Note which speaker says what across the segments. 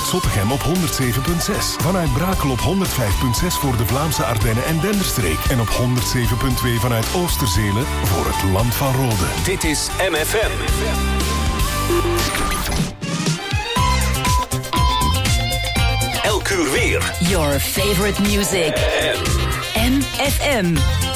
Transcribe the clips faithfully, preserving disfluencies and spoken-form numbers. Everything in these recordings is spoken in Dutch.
Speaker 1: Vanuit Zottegem op honderd zeven komma zes. Vanuit Brakel op honderd vijf komma zes voor de Vlaamse Ardennen en Denderstreek. En op honderd zeven komma twee vanuit Oosterzelen voor het Land van Rode.
Speaker 2: Dit is M F M. Elk uur weer.
Speaker 3: Your favorite music. M F M.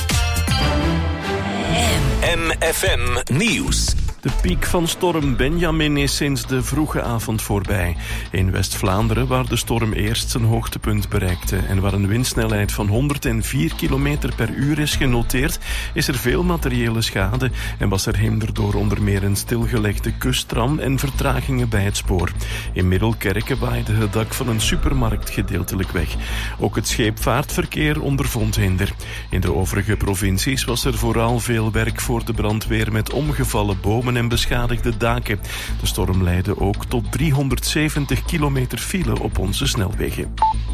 Speaker 2: M F M Nieuws.
Speaker 4: De piek van storm Benjamin is sinds de vroege avond voorbij. In West-Vlaanderen, waar de storm eerst zijn hoogtepunt bereikte en waar een windsnelheid van honderdvier kilometer per uur is genoteerd, is er veel materiële schade en was er hinder door onder meer een stilgelegde kusttram en vertragingen bij het spoor. In Middelkerke waaide het dak van een supermarkt gedeeltelijk weg. Ook het scheepvaartverkeer ondervond hinder. In de overige provincies was er vooral veel werk voor de brandweer met omgevallen bomen en beschadigde daken. De storm leidde ook tot driehonderdzeventig kilometer file op onze snelwegen.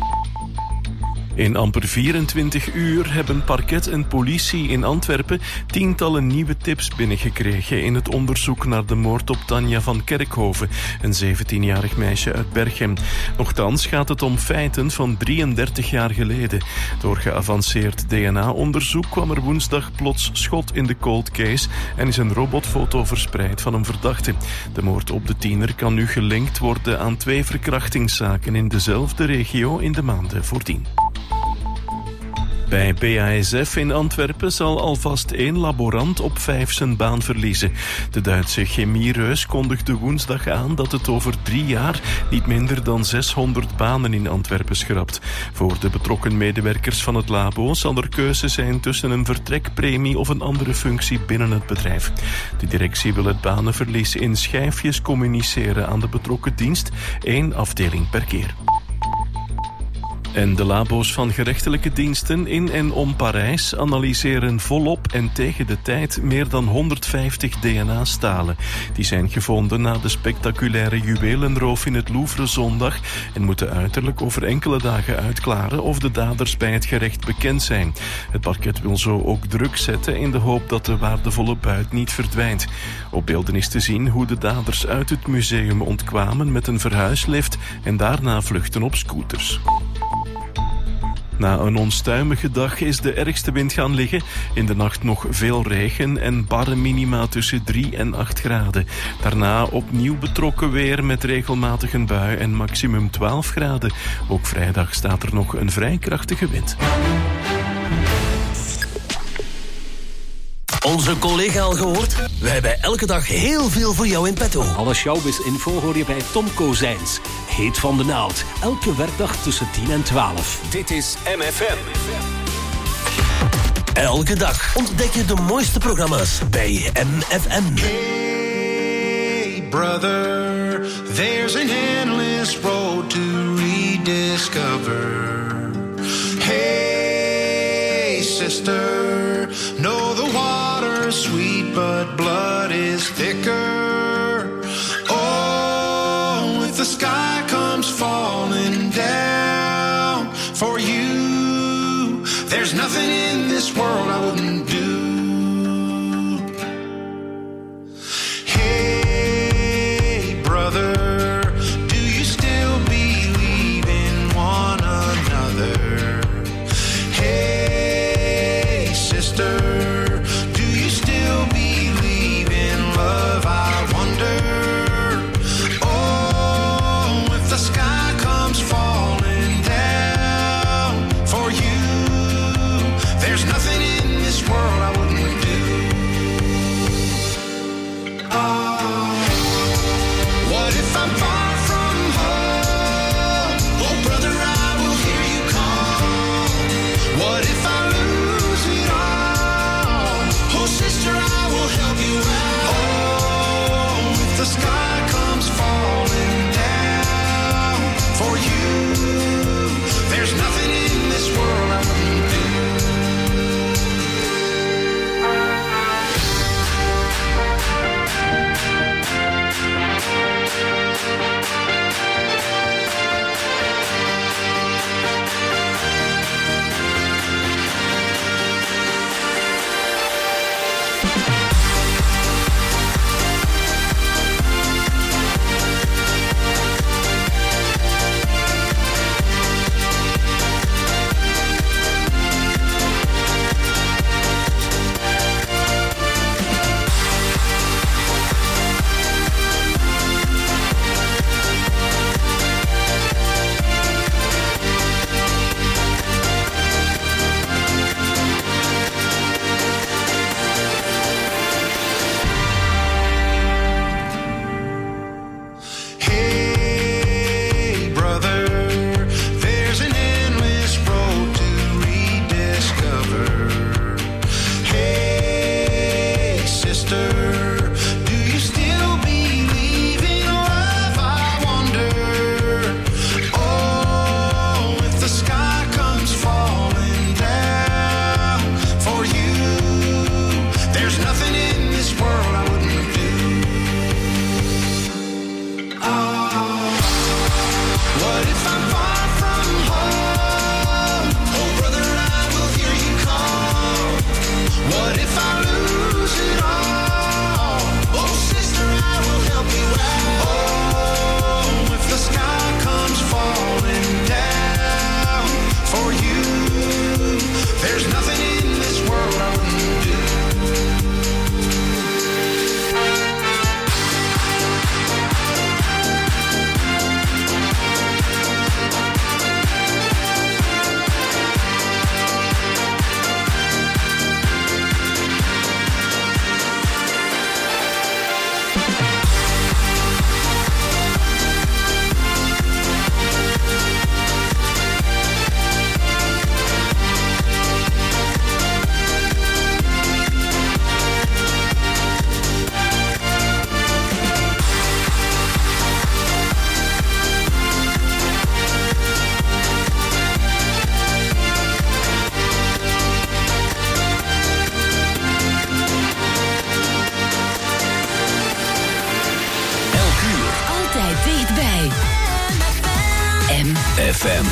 Speaker 4: In amper vierentwintig uur hebben parket en politie in Antwerpen tientallen nieuwe tips binnengekregen in het onderzoek naar de moord op Tanja van Kerkhoven, een zeventienjarig meisje uit Berchem. Nochtans gaat het om feiten van drieëndertig jaar geleden. Door geavanceerd D N A-onderzoek kwam er woensdag plots schot in de cold case en is een robotfoto verspreid van een verdachte. De moord op de tiener kan nu gelinkt worden aan twee verkrachtingszaken in dezelfde regio in de maanden voordien. Bij B A S F in Antwerpen zal alvast één laborant op vijf zijn baan verliezen. De Duitse chemiereus kondigde woensdag aan dat het over drie jaar niet minder dan zeshonderd banen in Antwerpen schrapt. Voor de betrokken medewerkers van het labo zal er keuze zijn tussen een vertrekpremie of een andere functie binnen het bedrijf. De directie wil het banenverlies in schijfjes communiceren aan de betrokken dienst, één afdeling per keer. En de labo's van gerechtelijke diensten in en om Parijs analyseren volop en tegen de tijd meer dan honderdvijftig D N A-stalen. Die zijn gevonden na de spectaculaire juwelenroof in het Louvre zondag en moeten uiterlijk over enkele dagen uitklaren of de daders bij het gerecht bekend zijn. Het parket wil zo ook druk zetten in de hoop dat de waardevolle buit niet verdwijnt. Op beelden is te zien hoe de daders uit het museum ontkwamen met een verhuislift en daarna vluchten op scooters. Na een onstuimige dag is de ergste wind gaan liggen. In de nacht nog veel regen en barre minima tussen drie en acht graden. Daarna opnieuw betrokken weer met regelmatig een bui en maximum twaalf graden. Ook vrijdag staat er nog een vrij krachtige wind.
Speaker 5: Onze collega al gehoord? We hebben elke dag heel veel voor jou in petto.
Speaker 6: Alle showbiz-info hoor je bij Tom Kozijns. Heet van de naald. Elke werkdag tussen tien en twaalf.
Speaker 2: Dit is M F M.
Speaker 5: Elke dag ontdek je de mooiste programma's bij M F M.
Speaker 7: Hey brother, there's an endless road to rediscover. Hey sister, know the water's sweet but blood is thicker. Oh, if the sky comes falling down for you, there's nothing in this world I wouldn't do. Hey brother, do you still believe in one another? Hey sister, do you still believe in love? I wonder. Oh, if the sky comes falling down for you, there's nothing in this world I wouldn't do. Oh, what if I What if I'm far from home? Oh, brother, I will hear you call. What if I lose it all? Oh, sister, I will help you out. Oh, if the sky comes falling down for you, there's nothing in this world I wouldn't do.
Speaker 3: Dichtbij. M
Speaker 2: F M.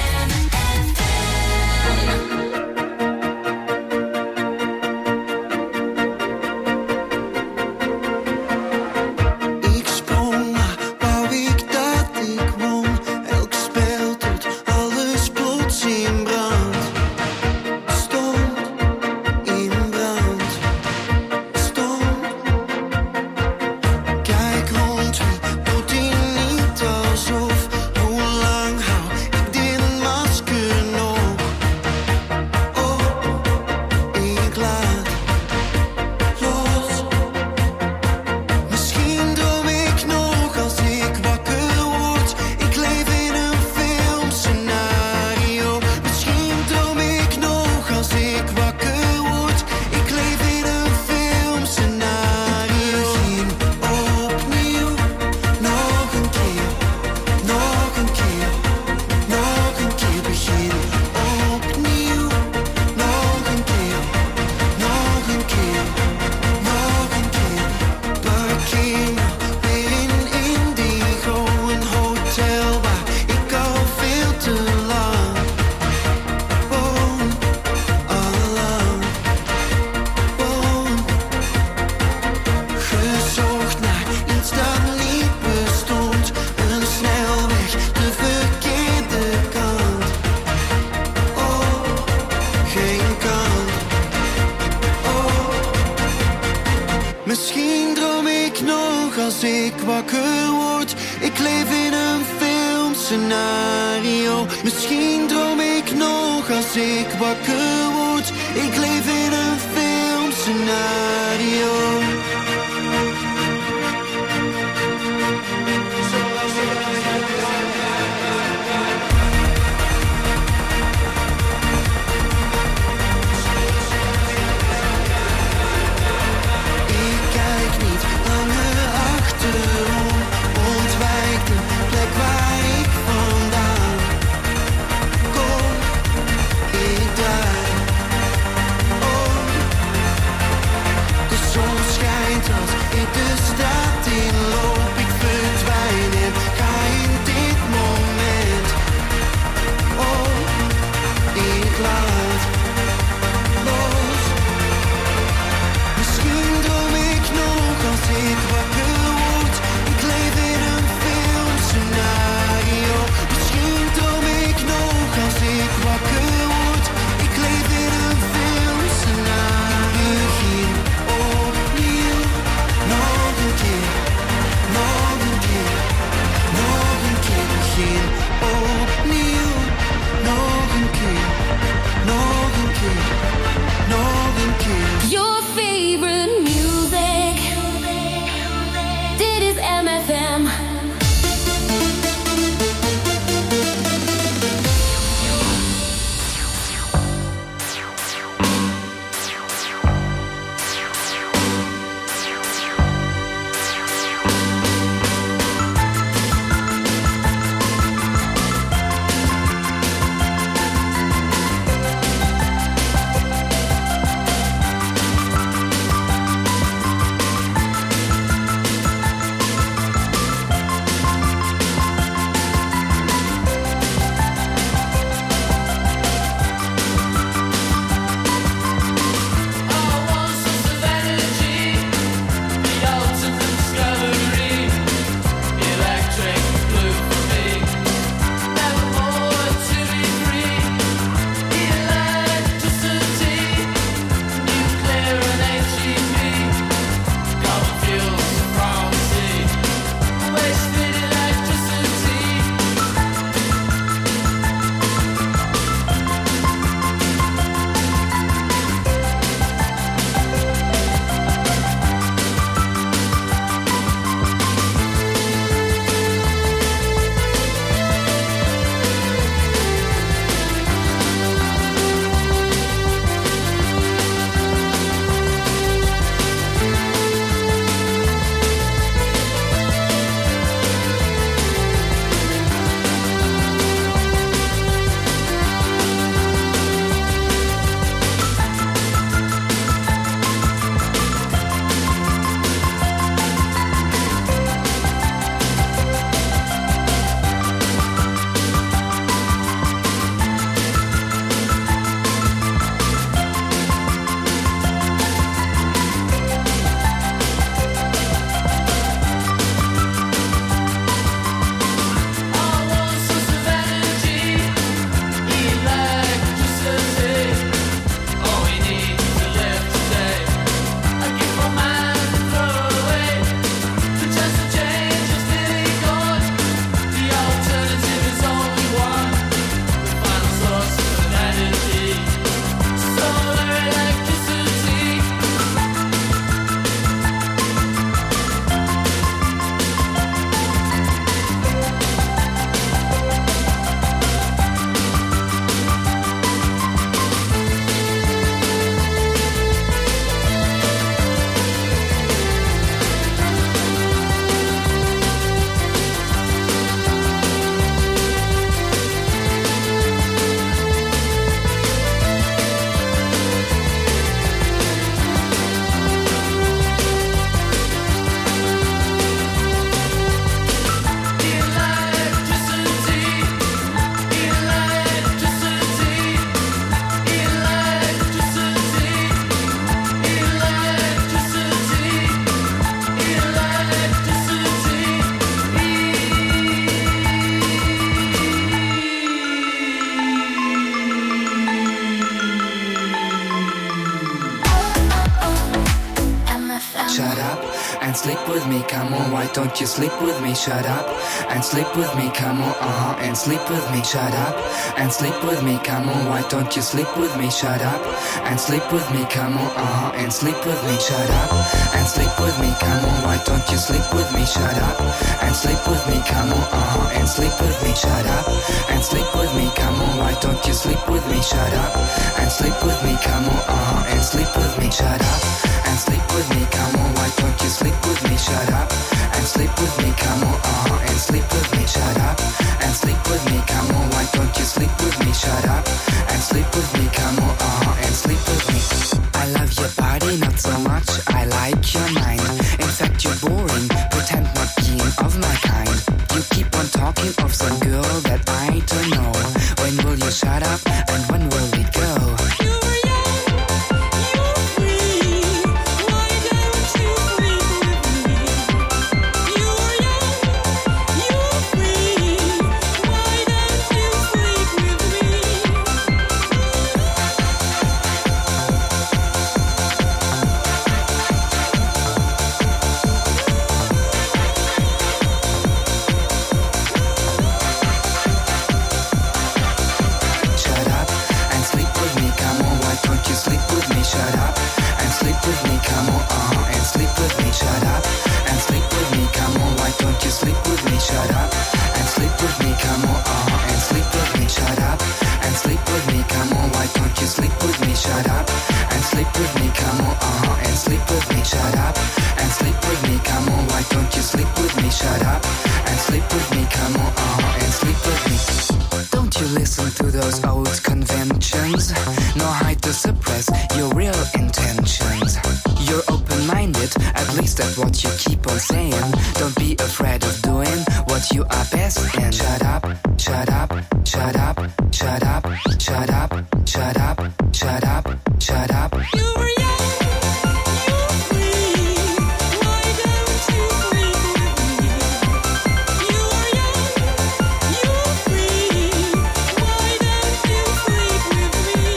Speaker 8: Misschien droom ik nog als ik wakker word. Ik leef in een filmscenario. Misschien droom ik nog als ik wakker word. Ik leef in een filmscenario.
Speaker 9: sleep with me, come on, why don't you sleep with me, shut up, and sleep with me, come on, uh-huh, and sleep with me, shut up, and sleep with me, come on, why don't you sleep with me, shut up, and sleep with me, come on, uh-huh, and sleep with me, shut up, and sleep with me, come on, why don't you sleep with me, shut up, and sleep with me, come on, uh-huh, and sleep with me, shut up, and sleep with me, come on, why don't you sleep with me, shut up, and sleep with me, come on, uh-huh, and sleep with me, shut up, and sleep with me, come on, why don't you sleep with me, shut up, and sleep with me, come on, uh-huh, and sleep with me, shut up, and sleep with me, come on, why don't you sleep with me, shut up, and sleep with me, come on, uh-huh, and sleep with me. I love your body, not so much, I like your mind. In fact, you're boring, pretend not being of my kind. You keep on talking of some girl that I don't know. When will you shut up, and when will we go? What you keep on saying, don't be afraid of doing what you are best in. Shut up, shut up, shut up, shut up, shut up, shut up, shut up, shut up. You were young, you were free. Why don't you sleep with me? You were young, you were free. Why don't you sleep with me?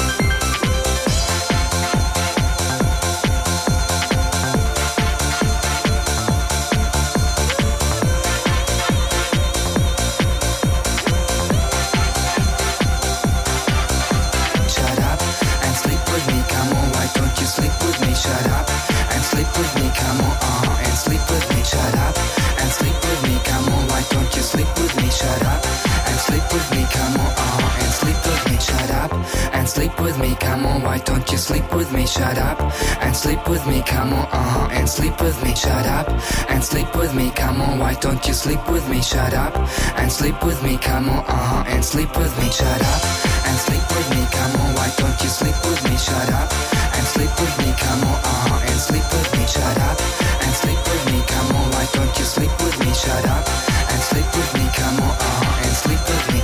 Speaker 9: Why don't you sleep with me, shut up, and sleep with me, come on, uh-huh, and sleep with me, shut up, and sleep with me, come on, why don't you sleep with me, shut up, and sleep with me, come on, uh-huh, and sleep with me, shut up, and sleep with me, come on, why don't you sleep with me, shut up, and sleep with me, come on, uh-huh, and sleep with me, shut up, and sleep with me, come on, why don't you sleep with me, shut up, and sleep with me, come on, uh-huh, and sleep with me.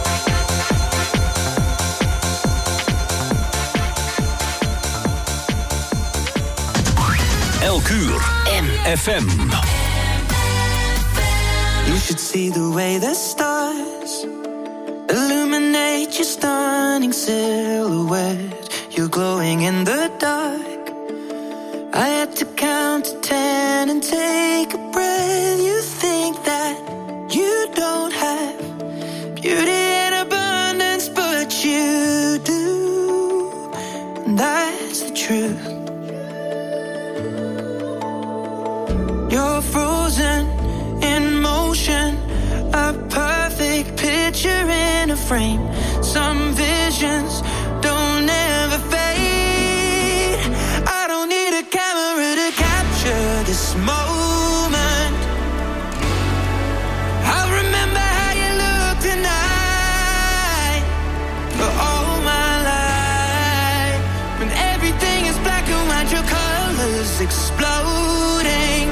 Speaker 2: Elk uur. M F M.
Speaker 8: You should see the way the stars illuminate your stunning silhouette. You're glowing in the dark. I had to count to ten and take a breath. You think that you don't have beauty in abundance, but you do. And that's the truth. You're frozen in motion, a perfect picture in a frame. Some visions don't ever fade. I don't need a camera to capture this moment. I'll remember how you look tonight for all my life. When everything is black and white, your colors exploding.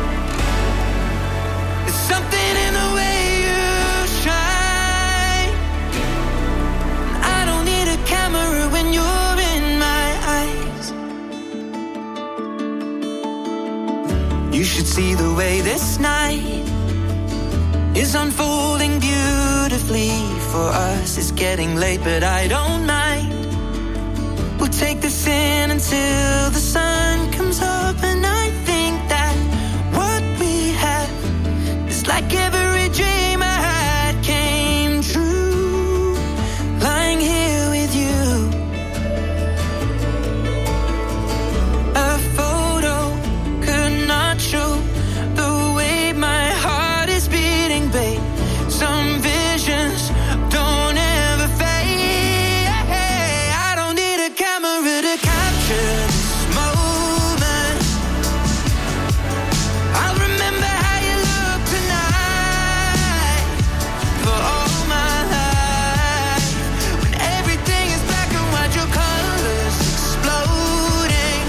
Speaker 8: Something in the way you shine. I don't need a camera when you're in my eyes. You should see the way this night is unfolding beautifully. For us it's getting late, but I don't mind. We'll take this in until the sun comes up, and I think that like every dream I had came true. Lying here with you. A photo could not show the way my heart is beating, babe. Some visions don't ever fade. I don't need a camera to capture this moment. I'll remember how you look tonight for all my life. When everything is black and white, your colors exploding.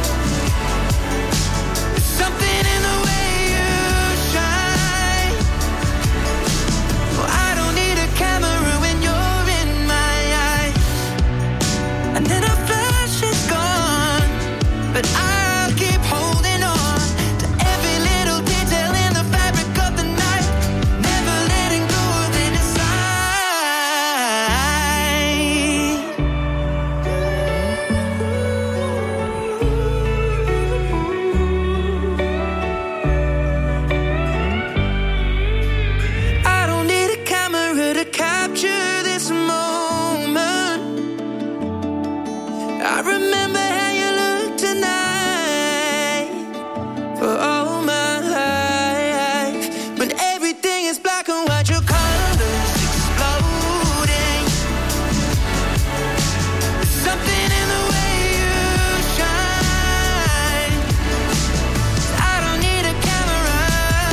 Speaker 8: There's something in the way you shine. Well, I don't need a camera when you're in my eyes. And then a flash is gone, but I'll keep holding on to every little detail in the fabric of the night, never letting go of it inside. I don't need a camera to capture this moment. I remember how you look tonight for all my life. When everything is black and white, your colors exploding. There's something in the way you shine. I don't need a camera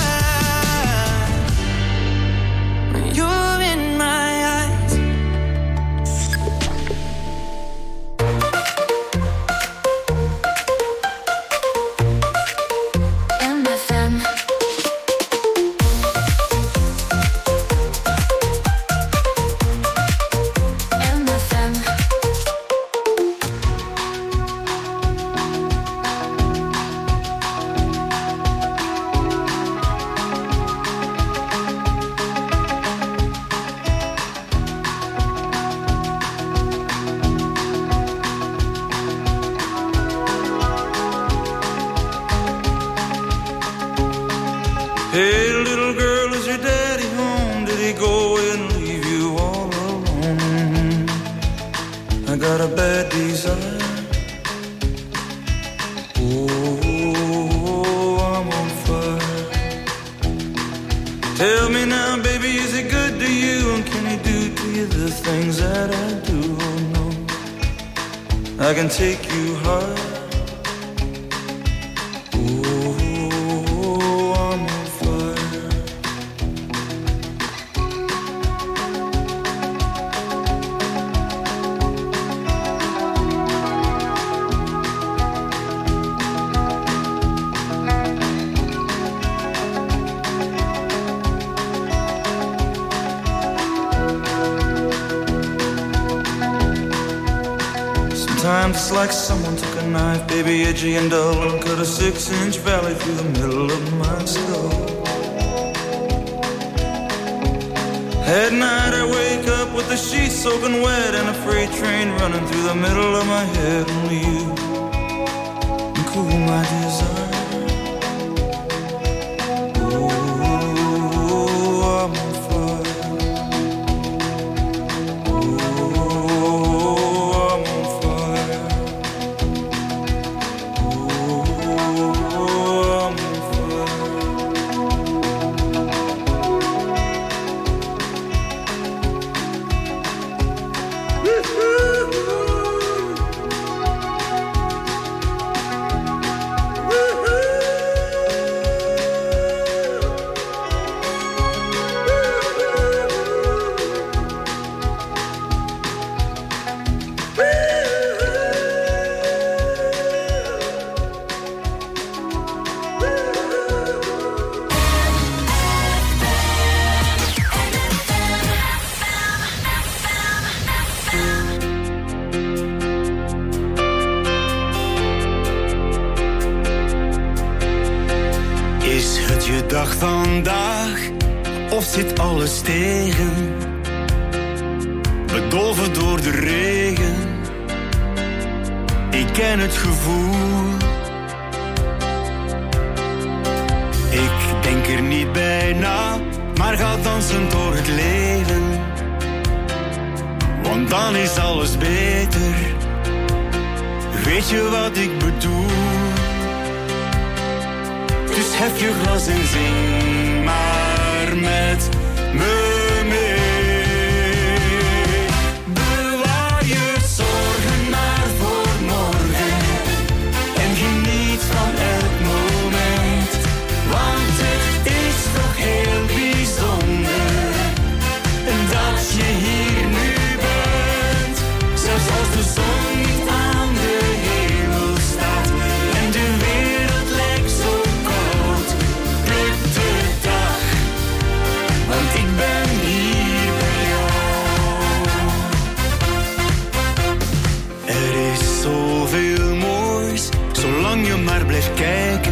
Speaker 8: when you're in my eyes.
Speaker 3: M F M. M F M.
Speaker 10: Hey, little girl, is your daddy home? Did he go away and leave you all alone? I got a bad desire. Oh, I'm on fire. Tell me now, baby, is he good to you? And can he do to you the things that I do? Oh, no, I can take you high. Oh, I'm on fire. Sometimes it's like someone took a knife, baby, edgy and dull, and cut a six-inch valley through the middle of my skull. At night I wake up with the sheets soaking wet and a freight train running through the middle of my head. Only you can cool my desire. Oh, I'm on fire. Oh, I'm on fire. Oh, I'm on fire.
Speaker 11: dag vandaag, of zit alles tegen? Bedolven door de regen, ik ken het gevoel. Ik denk er niet bij na, maar ga dansen door het leven. Want dan is alles beter. Weet je wat ik bedoel? Dus hef je glas en zing maar met me mee. Bewaar je zorgen maar voor morgen en geniet van elk moment. Want het is toch heel bijzonder dat je hier nu bent. Zelfs als de zon niet aan de hemel staat en de wereld lijkt zo koud, lukt de dag, want ik ben hier bij jou. Er is zoveel moois, zolang je maar blijft kijken.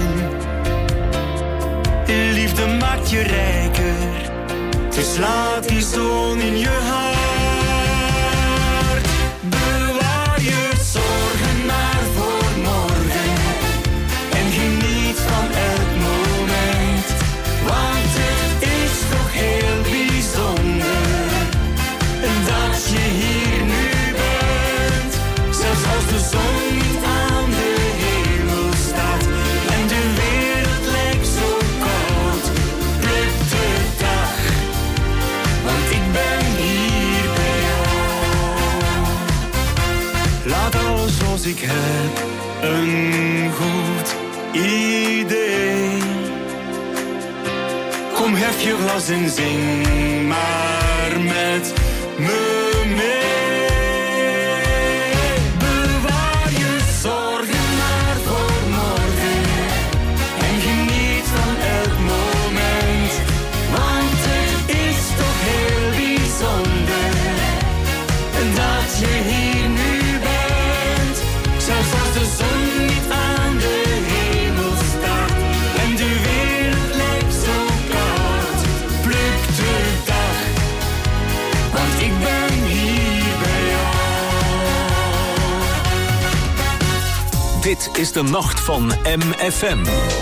Speaker 11: Liefde maakt je rijker, dus laat die zon in je hart. Bewaar je zorgen maar voor morgen en geniet van elk moment. Want het is toch heel bijzonder dat je hier nu bent. Zelfs als de zon niet aan de hemel staat en de wereld lijkt zo koud, lukt de dag, want ik ben hier bij jou. Laat alles zoals ik heb een goed idee. Kom, hef je glas en zing maar met me mee. Bewaar je zorgen maar voor morgen en geniet van elk moment. Want het is toch heel bijzonder dat je hier nu bent. Zelfs als de zon niet aan de hemel staat en de wereld lijkt zo koud, plukt de dag, want ik ben hier bij jou.
Speaker 2: Dit is de nacht van M F M.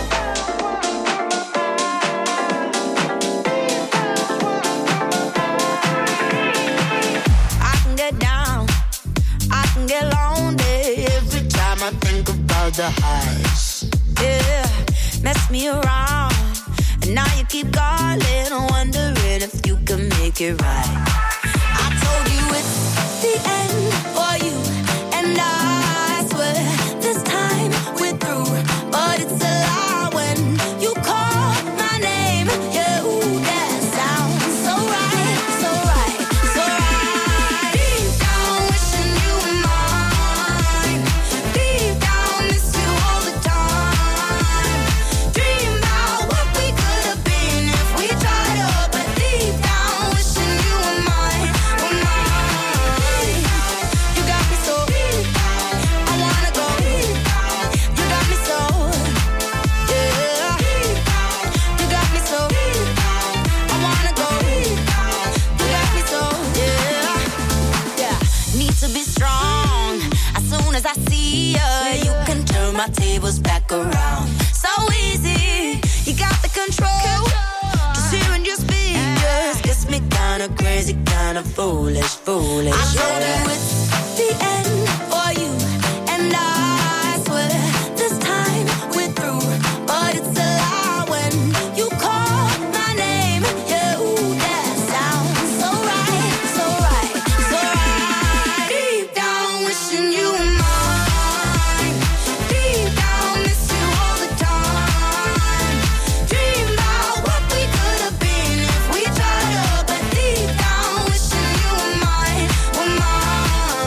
Speaker 12: I can get down, I can get lonely every time I think about the highs. Yeah, mess me around, and now you keep calling, wondering if you can make it right. I told you it's the end for you, and I swear this time we're through. But it's a lie when you call my name. Yeah, ooh, that sounds so right, so right, so right. Deep down, wishing you were mine. Deep down, miss you all the time. Dream about what we could have been if we tried up. But deep down, wishing you were mine, were mine. You got me so, I wanna go. You got me so, yeah. You got me so, I wanna go. You got me so, yeah. Yeah, need to be strong. As soon as I see you, you can turn my tables back around. So easy, you got the control. Just hearing your speakers gets me kinda crazy, kinda foolish, foolish. I told you it's the end for you, and I swear this time we're through. But it's a lie when you call my name. Yeah, ooh, that sounds so right, so right, so right. Deep down, wishing you were mine. Deep down, miss you all the time. Dream about what we could have been if we tried up. But deep down, wishing you were mine, were mine.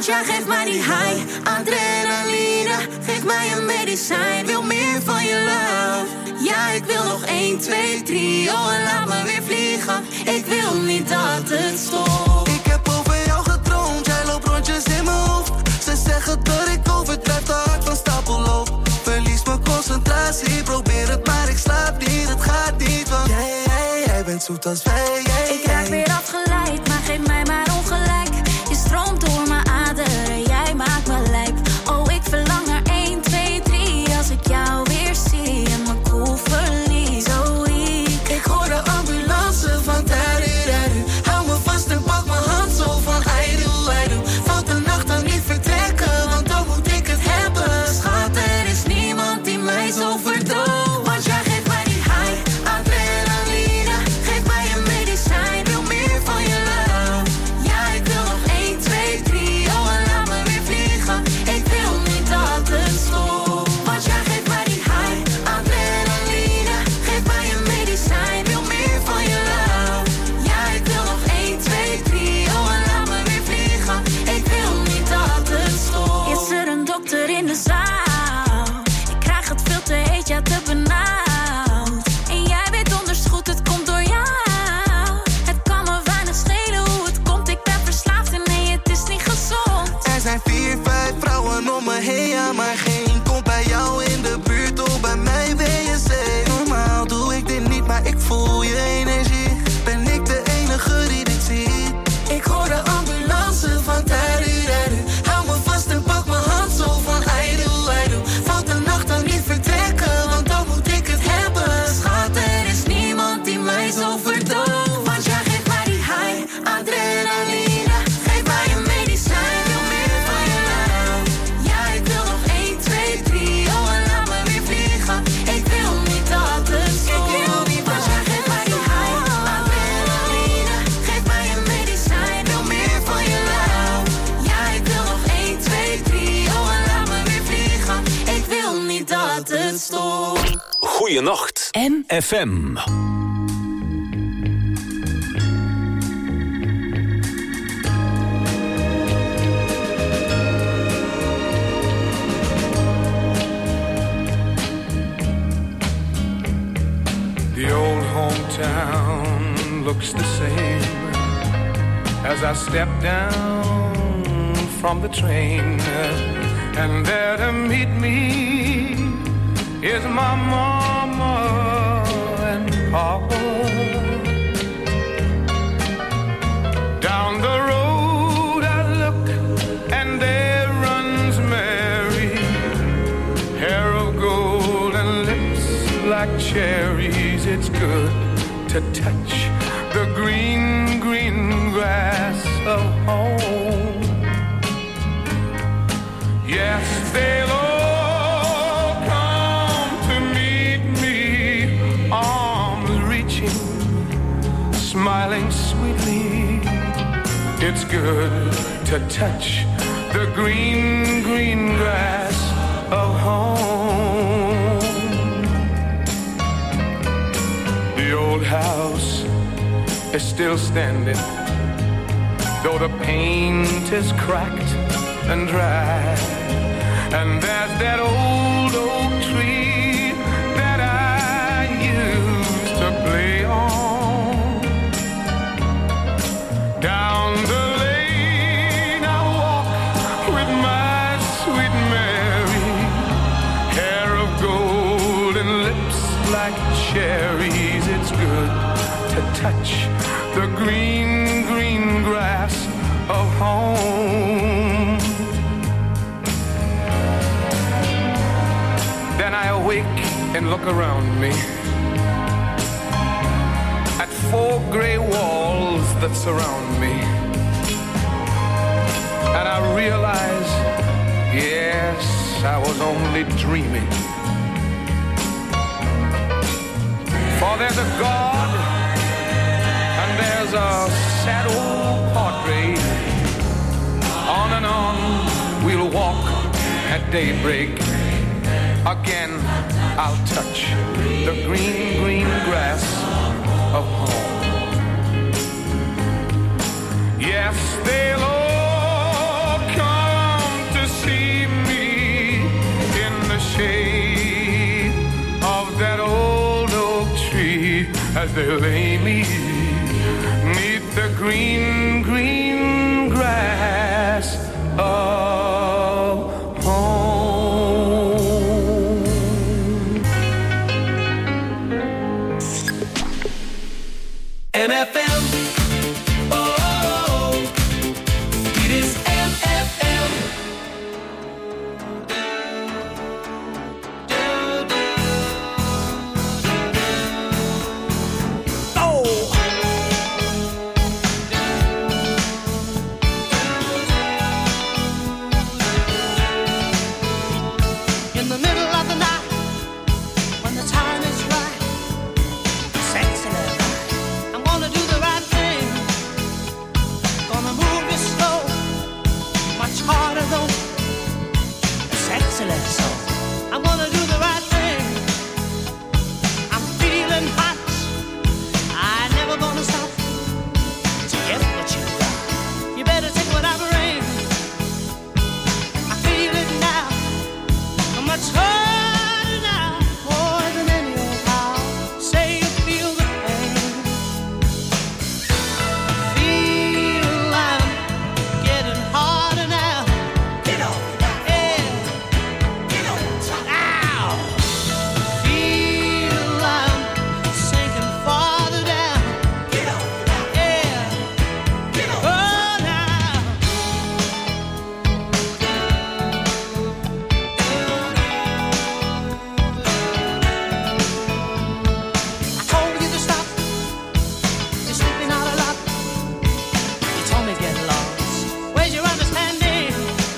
Speaker 12: Want jij geeft mij die high, adrenaline. Geef mij een medicijn, wil meer van je love. Ja, ik wil nog één, twee, drie, oh en laat me weer vliegen. Ik wil niet dat het stopt.
Speaker 13: Ik heb over jou gedroomd, jij loopt rondjes in mijn hoofd. Ze zeggen dat ik overdrijf, te hard van stapel loop. Verlies mijn concentratie, probeer het maar ik slaap niet. Het gaat niet, want jij, jij, jij bent zoet als wij. Jij,
Speaker 12: ik raak weer afgeleid, maar geef mij maar ongelijk. Je stroomt door mijn aderen, jij maakt me lijp. Oh, ik verlang naar één, twee, drie. Als ik jou weer zie en mijn koel verlies. Zo ik,
Speaker 13: ik hoor de ambulance van Tariru. Hou me vast en pak mijn hand zo van I do, I do. Valt de nacht dan niet vertrekken, want dan moet ik het hebben.
Speaker 12: Schat, er is niemand die mij zo verdooft. Want jij geeft mij die high, adrenaline. Geef mij een medicijn, wil meer van je love. Ja, ik wil nog één, twee, drie, oh en laat me weer vliegen. Ik wil niet dat het stopt. Want jij geeft mij die high, adrenaline. Geef mij een medicijn, wil meer van je love. Ja, ik wil nog één, twee, drie, oh en laat me weer vliegen. Ik wil niet dat het stopt. Is er een dokter in de zaal? Ik krijg het veel te heet, ja te benauwd. En jij weet donders goed, het komt door jou. Het kan me weinig schelen hoe het komt. Ik ben verslaafd en nee, het is niet gezond.
Speaker 13: Er zijn vier, vijf vrouwen om me heen, ja, maar geen komt bij jou in de buurt. Oh, bij mij ben je safe. Normaal doe ik dit niet, maar ik voel je energie. Ben ik de enige die dit ziet? Ik hoor de ambulance van Tariru. Hou me vast en pak mijn hand zo van I do, I do. Valt de nacht dan niet vertrekken, want dan moet ik het hebben.
Speaker 12: Schat, er is niemand die mij zo verdooft. Want jij geeft mij die high, adrenaline. Geef mij een medicijn, wil meer van je love. Ja, ik wil nog één, twee, drie, oh en laat me weer vliegen. Ik wil niet dat het stopt. Want jij geeft mij die high, adrenaline. Geef mij een medicijn, wil meer van je love. Ja, ik wil nog één, twee, drie, oh en laat me weer vliegen. Ik wil niet dat het stopt.
Speaker 2: Goeienacht.
Speaker 3: M.
Speaker 2: F M.
Speaker 11: The old hometown looks the same as I step down from the train. And there to meet me is my mama and papa. Down the road I look and there runs Mary, hair of gold and lips like cherries. It's good to touch the green, green grass of home. Yes, they'll all come to meet me, arms reaching, smiling sweetly. It's good to touch the green, green grass of home. The old house is still standing, though the paint is cracked and dry. And there's that old oak tree that I used to play on. Down the lane I walk with my sweet Mary, hair of gold and lips like cherries. It's good to touch the green, green grass of home. Then I awake and look around me at four gray walls that surround me, and I realize, yes, I was only dreaming. For there's a God and there's a sad old portrait. On and on we'll walk at daybreak. Again I'll touch the green, green grass of home. Yes, they'll all come
Speaker 14: as they lay me neath the green, green grass of home.
Speaker 11: M F M. Oh, dit is M F M.
Speaker 12: In the middle of the night, when the time is right, sexy little right, I'm gonna do the right thing. Gonna move it slow, much harder though. Sexy little soul, I'm gonna do the right thing. I'm feeling hot, I never gonna stop to get what you got. You better take what I bring. I feel it now. Much harder now, more than any old how. Say you feel the pain. Feel I'm getting harder now. Get on, yeah. Get on now. Feel I'm sinking farther down. Get on, yeah. Get on, oh now. I told you to stop. You're sleeping out a lot. You told me to get lost. Where's your understanding?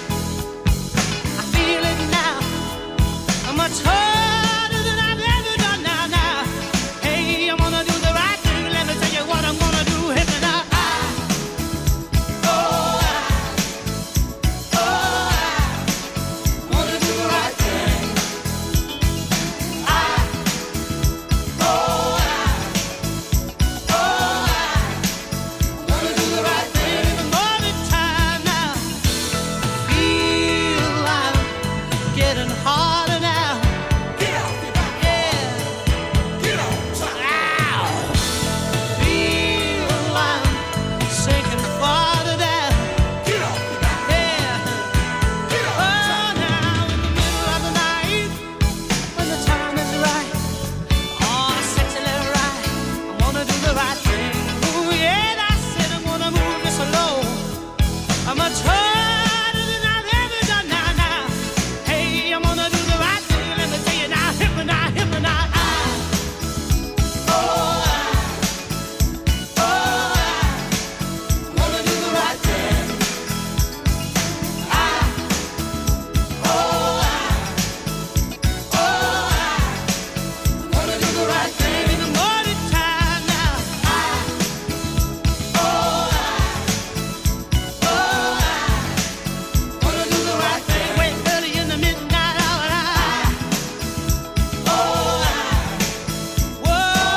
Speaker 12: I feel it now. I'm much harder than I've ever done now. Now, hey, I'm gonna do the right thing. Let me tell you what I'm gonna do. Hit me now. I, oh, I, oh, I wanna do the right thing. I, oh, I. Wanna do the right thing the more the time now. Feel I'm getting harder now. Get off your back, yeah. Get on now. Feel I'm sinking farther down. Get off your back, yeah. Get on oh, now in the middle of the night, when the time is right, oh, sexy little right, I wanna do the right thing. Ooh, yeah, I said I'm gonna move this slow. I'm much harder than I've ever done now, now. Hey, I'm gonna do the right thing. Let me tell you now, hit me now, hit me now. I, oh, I, oh, I wanna do the right thing. I, oh, I, oh, I wanna do the right thing in the morning time now. I, oh, I, oh, I wanna do the right thing. Wait early in the midnight hour. I, oh, I, whoa,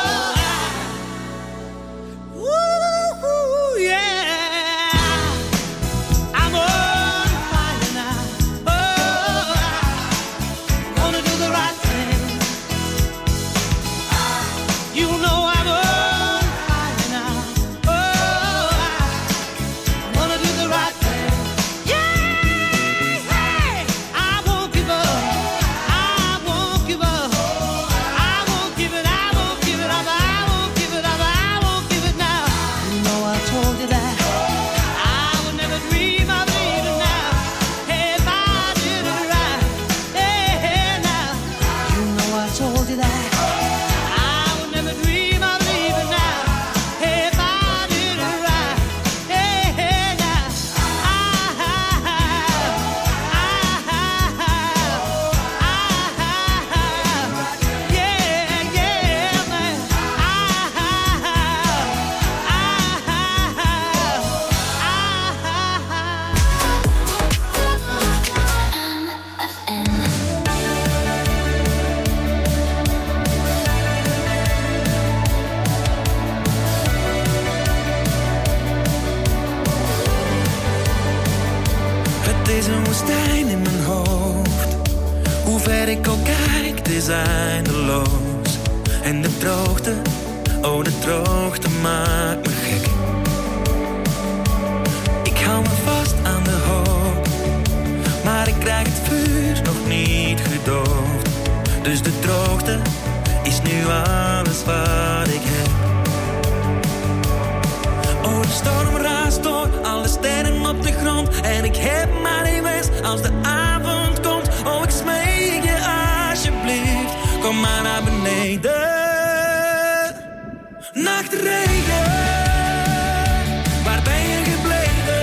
Speaker 12: I, woo, yeah. I'm on fire now. Oh, I wanna do the right thing. You know I'm on fire now. Oh, I wanna do the right thing. Yeah, hey, I won't give up. I won't give up. I won't give it. I won't give it up. I won't give it up. I won't give it now. You know I told you that. I would never dream of leaving now. Hey, if I did it right. Hey, hey, now. You know I told you that. I would never dream of leaving now. Hey, if I did it right. Hey, hey, now. I have, I have, I have, yeah, yeah, man. I have, I
Speaker 13: Het is een woestijn in mijn hoofd. Hoe ver ik ook kijk, het is eindeloos. En de droogte
Speaker 10: Oh, de droogte maakt me gek. Ik hou me vast aan de hoop, maar ik krijg het vuur nog niet gedoofd. Dus de droogte is nu alles wat ik heb. Oh, de storm raast door, alle sterren op de grond. En ik heb maar één wens als de avond komt. Oh, ik smeek je alsjeblieft, kom maar naar beneden. Nachtregen, waar ben je gebleven?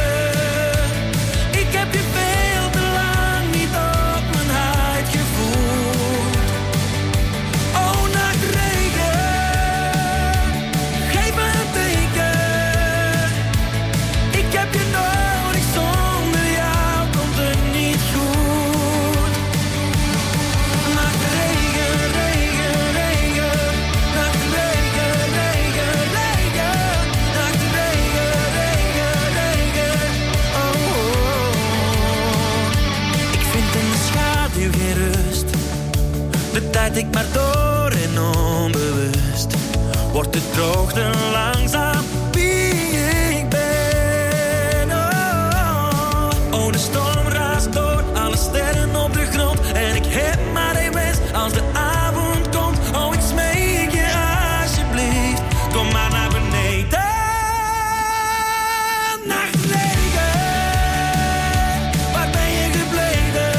Speaker 10: Ik heb je veel te lang niet op mijn huid gevoeld. Oh, nachtregen, geef me een teken. Ik heb je nodig, zonder jou komt het niet goed. Nachtregen, regen, regen, nachtregen, regen, regen, nachtregen, regen, regen. Oh, oh, oh. Ik vind in de schaduw geen rust. De tijd ik maar door en onbewust wordt de droogte langzaam wie ik ben. Oh, oh, de storm raast door, alle sterren op de grond. En ik heb maar één wens als de avond komt. Oh, ik smeek je alsjeblieft, kom maar naar beneden. Nachtregen, waar ben je gebleven?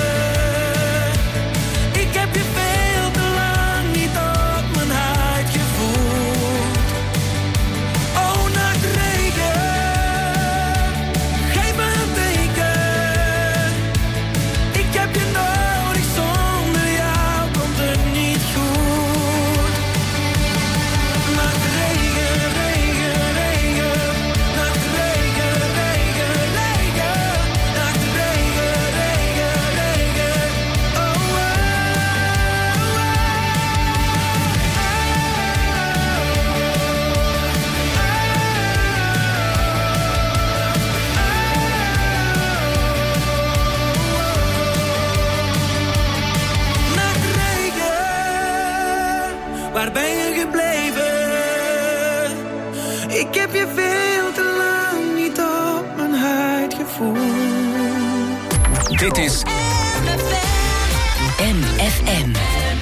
Speaker 10: Ik heb je veel te lang niet op mijn huid gevoeld. Oh, nachtregen, geef me een teken. Ik heb je nodig, zonder jou komt het niet goed. Nachtregen, regen, regen, nachtregen, regen, regen, nachtregen, regen, regen. Oh, oh, oh. Nachtregen, waar ben je gebleven? Ik heb je veel te lang niet op mijn huid gevoeld.
Speaker 2: Dit is
Speaker 3: M F M.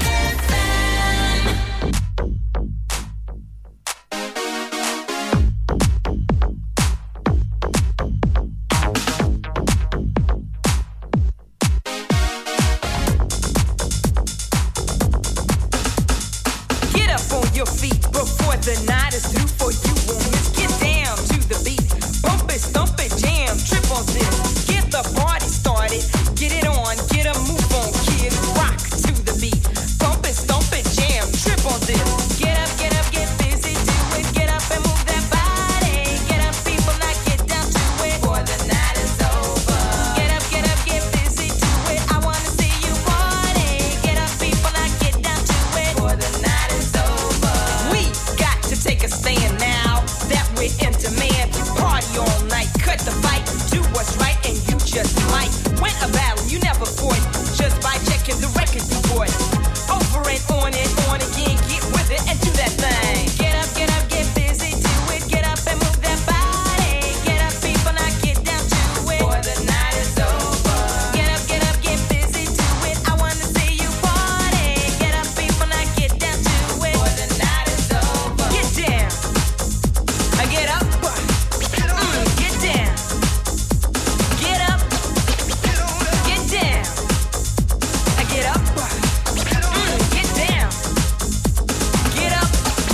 Speaker 15: Get up on your feet before the night is through, for you won't miss. Get down to the beat, bump it, stomp it, jam, trip on this. Get the party started, get it on, get a move on, kid. Rock to the beat, bump it, stomp it, jam, trip on this. Get up, get up, get busy, do it. Get up and move that body. Get up, people, now get down to it, before the night is over. Get up, get up, get busy, do it. I wanna see you party. Get up, people, now get down to it, before the night is over. We got to take a stand now that we're into man. Party all night, cut the fight, do what's right, and you just might win a battle you never fought just by checking the record you bought. Over and on and on again, get with it and do that thing. Get up, get up, get busy, do it. Get up and move that body. Get up, people, now get down to it, before the night is over. Get up, get up, get busy, do it. I wanna see you party. Get up, people, now get down to it, before the night is over. Get down, I get up, mm, get down, get up, get down, I get up, mm, get down, get up.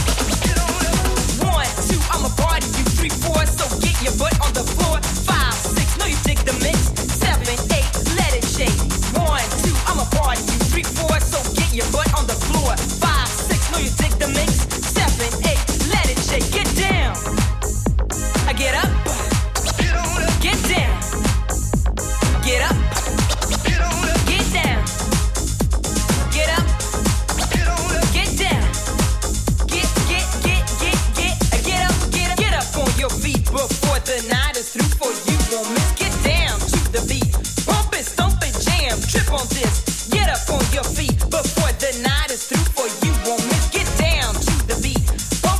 Speaker 15: One, two, I'ma party you. Three, four, so get your butt on the floor. Five, six, know you dig the mix. Seven, eight, let it shake. One, two, I'ma party you. Three, four, so get your butt on the floor. Five, six, know you dig the mix. Seven, eight, let it shake. Get down, I get up, get down, get up, get down, get up, get down, get, get, get, get, get, get up, get up, get up on your feet before the night is through, for you won't miss. Get down to the beat, bump it, stomp it, jam, trip on this. Get up on your feet before the night is through, for you won't miss. Get down to the beat, bump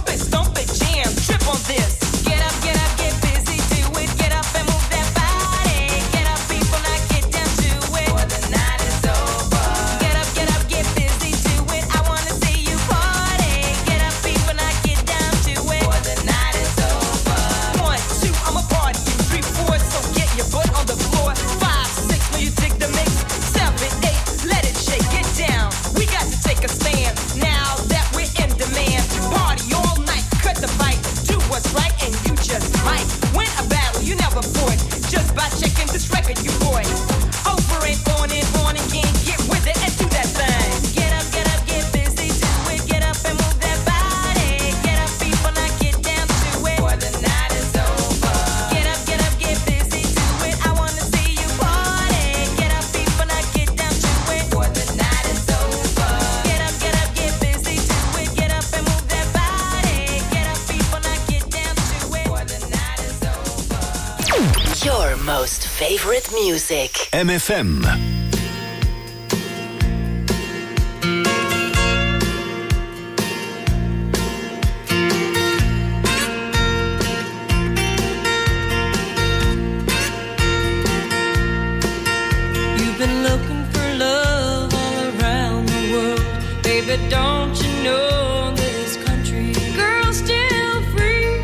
Speaker 3: most favorite music.
Speaker 2: M F M.
Speaker 10: You've been looking for love all around the world. Baby, don't you know this country girl's still free?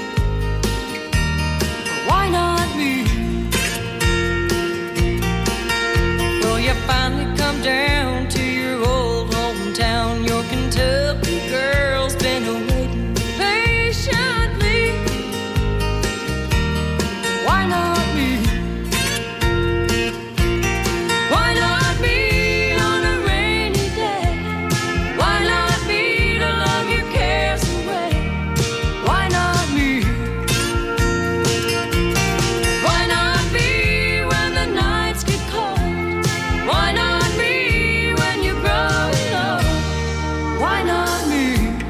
Speaker 10: Why not me? Well, you finally come down to your old hometown. Your Kentucky girl's been waiting patiently. Why not me? Why not me on a rainy day? Why not me to love your cares away? Why not me? Why not me when the nights get cold? Why not me when you're growing old? Why not me?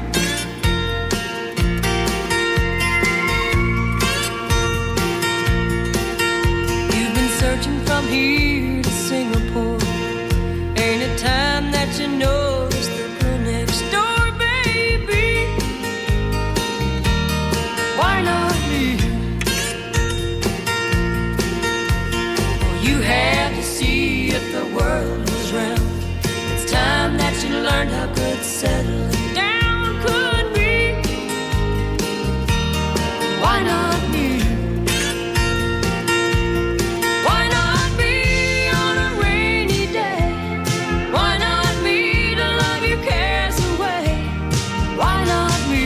Speaker 10: You've been searching from here to Singapore. Ain't it time that you notice the girl next door, baby? Why not me? Well, you had to see if the world was round. It's time that you learned how good settling down could be. Why not me? Why not me on a rainy day? Why not me to love your cares away? Why not me?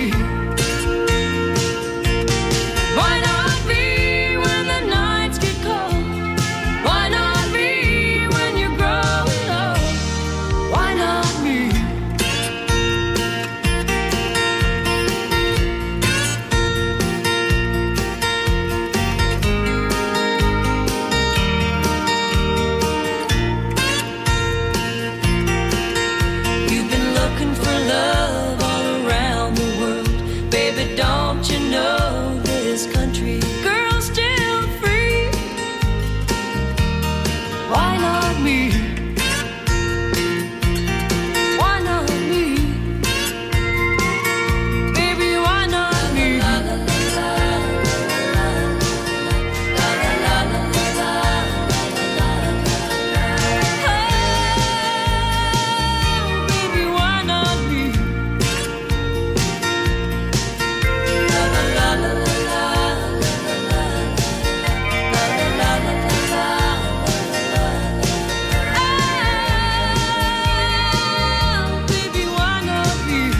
Speaker 10: Why not me when the nights get cold? Why not me when you're growing old? Why not me? You've been looking for love all around the world. Baby, don't you know this country girl's still free? Why not me? Why not me? Baby, why not me? Oh, baby, why not me? Oh, baby, why not me?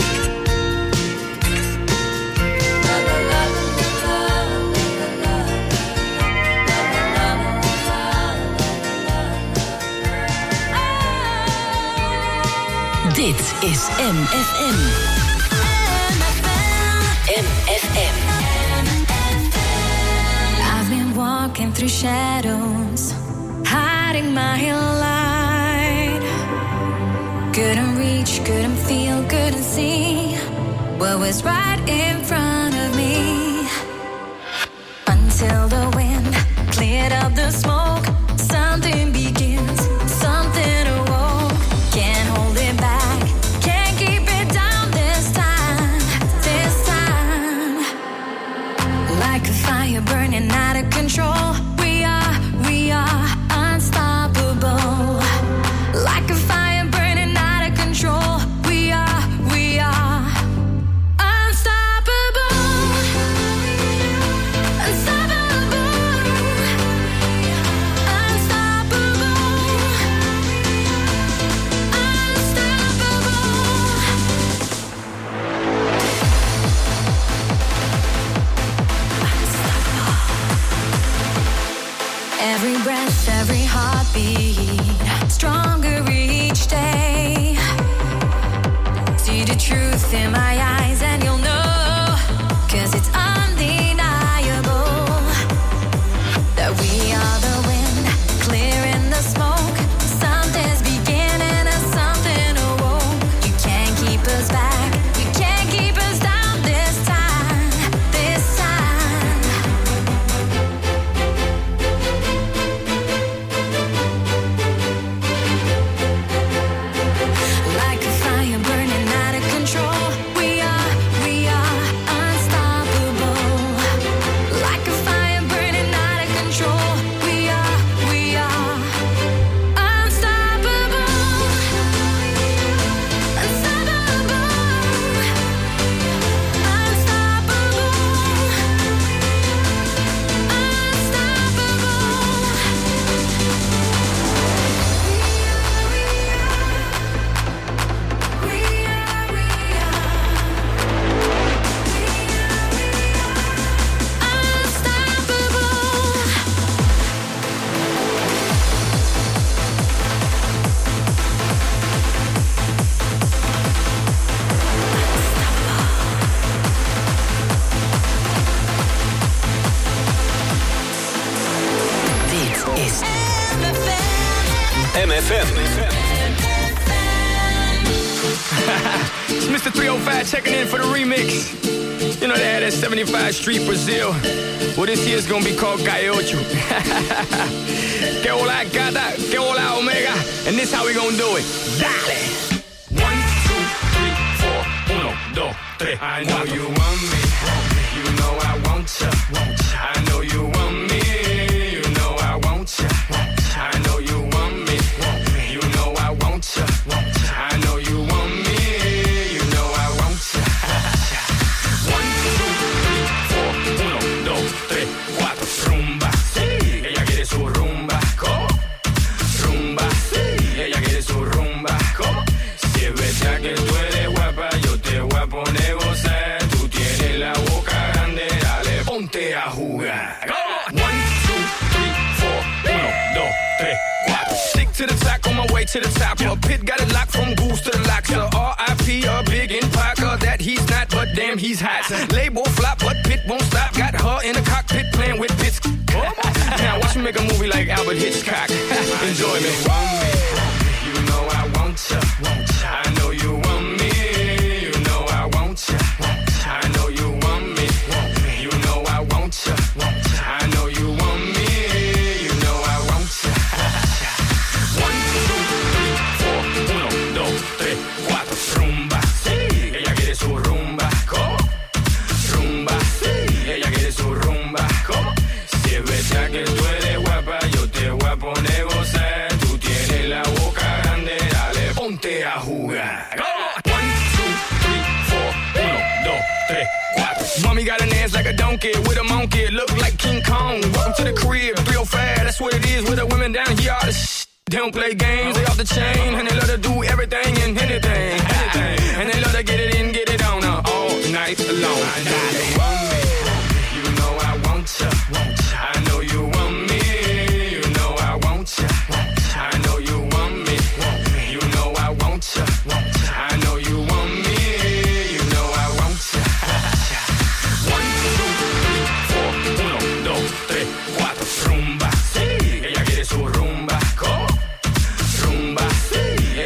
Speaker 3: Dit is M F M. M F M.
Speaker 16: I've been walking through shadows, hiding my light. Couldn't reach, couldn't feel, couldn't see what was right in front of me. Until the wind cleared up the smoke, something begins, something awoke. Can't hold it back, can't keep it down this time, this time. Like a fire burning out of control, we are, we are unstoppable. Like a fire burning out of control, we are, we are unstoppable.
Speaker 17: Mister three oh five checking in for the remix. You know they had that seventy-five Street Brazil. Well, this year's gonna be called Calle Ocho. Que hola gata, que hola omega. And this how we gonna do it. Dale. One, two, three, four. Uno, dos, tres. I know you want me. You know I want ya. I know you want me. You know I want ya. I know you want me. You know I want ya. I know you want me. You know I want ya. One, two, three, four. Uno, dos, tres, cuatro. Rumba, sí. Ella quiere su rumba. ¿Cómo? Rumba, sí. Ella quiere su rumba. ¿Cómo? Si es verdad que tú eres guapa, yo te voy a poner gozar. Tú tienes la boca grande, dale, ponte a jugar. ¿Cómo? One, two, three, four. Uno, dos, tres, cuatro. Stick to the top, on my way to the top. A pit got it locked from goose to the locks. R I P a big in Parker, that he's not, but damn he's hot. Label flop, but Pit won't stop. Got her in the cockpit playing with bits. Now watch me make a movie like Albert Hitchcock. Enjoy me. You know I want ya. I know you want me. You know I want ya. I know you want me. You know I want ya. I know you want me. You know I want ya. One, two, three, four. Uno, dos, tres, cuatro. Rumba, sí. Ella quiere su rumba. ¿Cómo? Rumba, sí. Ella quiere su rumba. ¿Cómo? Si es verdad que tú eres guapa, yo te voy a poner gozar. Tú tienes la boca grande, dale, ponte a jugar. ¿Cómo? One, two, three, four. Uno, dos, tres, cuatro. Mommy got an ass like a donkey with a monkey. Look like King Kong. Welcome to the crib, real fast. That's what it is with the women down here. All the sh- They don't play games, they off the chain. And they love to do everything and anything. anything. And they love to get it in, get it on uh, all night long. I know you want me. You know I want ya. I know you want me. You know I want ya. I know you want me. You know I want ya. I know you want me. You know I want ya. One, two, three, four. Uno, dos, tres, cuatro. Rumba, sí. Ella quiere su rumba. ¿Cómo? Rumba, sí.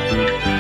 Speaker 7: Thank you.